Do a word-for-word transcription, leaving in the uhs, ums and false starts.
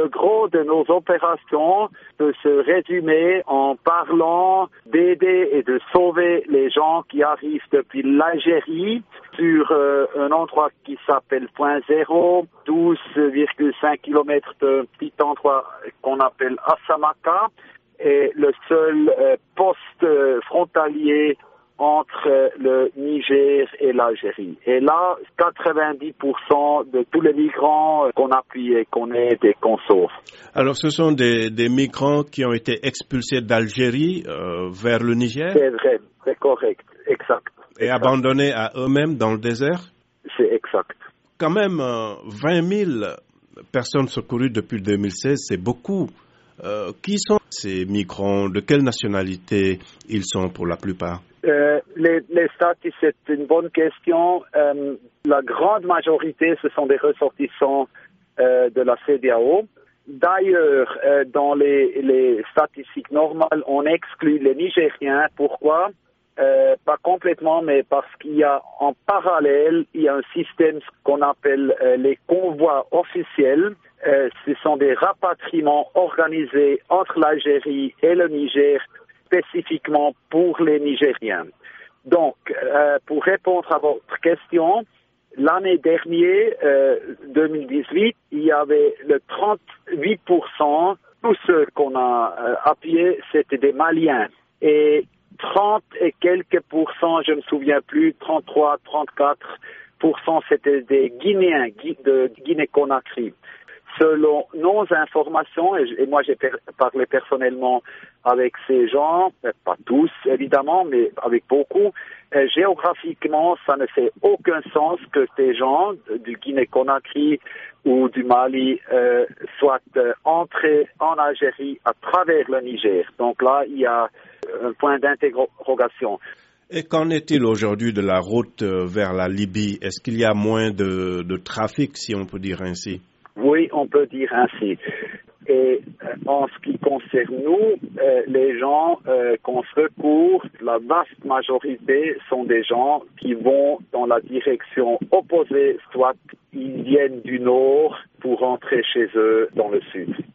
le gros de nos opérations peut se résumer en parlant d'aider et de sauver les gens qui arrivent depuis l'Algérie sur euh, un endroit qui s'appelle Point Zéro, douze virgule cinq kilomètres d'un petit endroit qu'on appelle Assamaka, et le seul euh, poste euh, frontalier entre euh, le Niger et l'Algérie. Et là, quatre-vingt-dix pour cent de tous les migrants euh, qu'on appuie et qu'on aide et qu'on sauve. Alors, ce sont des, des migrants qui ont été expulsés d'Algérie euh, vers le Niger? C'est vrai, c'est correct, exact. Et exact. abandonnés à eux-mêmes dans le désert? C'est exact. Quand même, euh, vingt mille personnes secourues depuis deux mille seize, c'est beaucoup. Euh, qui sont ces migrants? De quelle nationalité ils sont pour la plupart? Euh, les, les statistiques, c'est une bonne question. Euh, la grande majorité, ce sont des ressortissants euh, de la C E D E A O. D'ailleurs, euh, dans les, les statistiques normales, on exclut les Nigériens. Pourquoi? Euh, pas complètement, mais parce qu'il y a en parallèle, il y a un système qu'on appelle euh, les convois officiels. Euh, ce sont des rapatriements organisés entre l'Algérie et le Niger, spécifiquement pour les Nigériens. Donc, euh, pour répondre à votre question, l'année dernière, euh, deux mille dix-huit, il y avait le trente-huit pour cent, tous ceux qu'on a euh, appuyés, c'était des Maliens. Et trente et quelques pourcents, je ne me souviens plus, trente-trois, trente-quatre pour cent, c'était des Guinéens de Guinée-Conakry. Selon nos informations, et, et moi j'ai per- parlé personnellement avec ces gens, pas tous évidemment, mais avec beaucoup, euh, géographiquement, ça ne fait aucun sens que ces gens du Guinée-Conakry ou du Mali euh, soient euh, entrés en Algérie à travers le Niger. Donc là, il y a un point d'interrogation. Et qu'en est-il aujourd'hui de la route vers la Libye? Est-ce qu'il y a moins de, de trafic, si on peut dire ainsi? Oui, on peut dire ainsi. Et euh, en ce qui concerne nous, euh, les gens euh, qu'on secourt, la vaste majorité sont des gens qui vont dans la direction opposée, soit ils viennent du nord pour rentrer chez eux dans le sud.